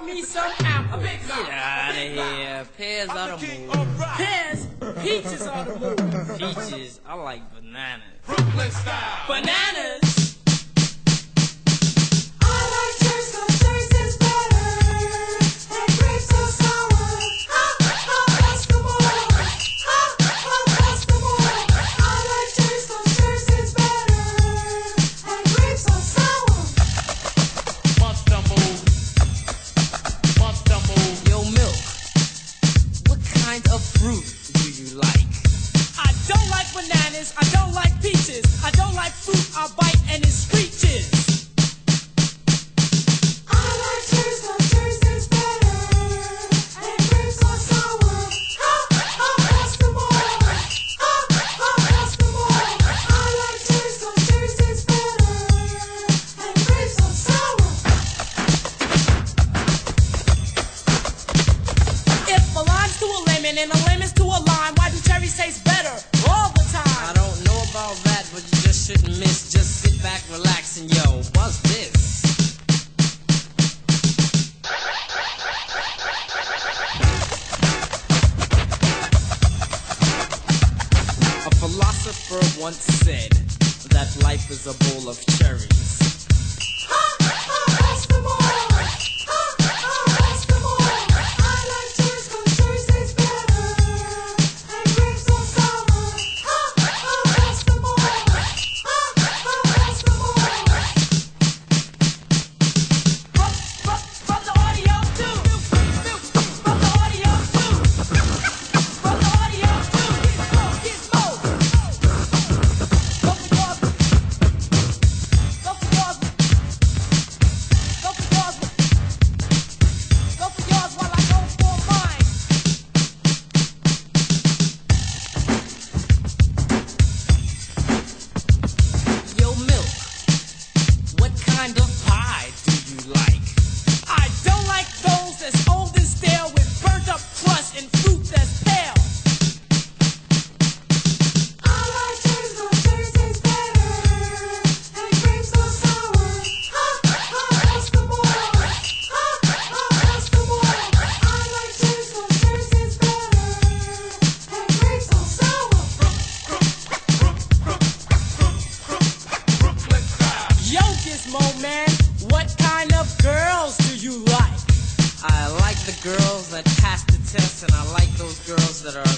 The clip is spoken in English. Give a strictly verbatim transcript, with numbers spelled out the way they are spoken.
me some apples. Get out of here. Pears are the move. Pears, peaches are the move. Peaches, I like bananas. Brooklyn style. Bananas. Of fruit do you like? I don't like bananas, I don't like peaches, I don't like fruit I bite and it screeches. I like cherries, cause cherries taste better, and grapes are sour. Ha, ha, what's the more? Ha, ha, what's the more? I like cherries, cause cherries taste better, and grapes are sour. If a lime's to a lemon and a lemon's to a lime, why do cherries taste better all the time? I don't know about that, but you just shouldn't miss. Just sit back, relax, and yo, what's this? A philosopher once said that life is a bowl of cherries. Man, what kind of girls do you like? I like the girls that pass the test, and I like those girls that are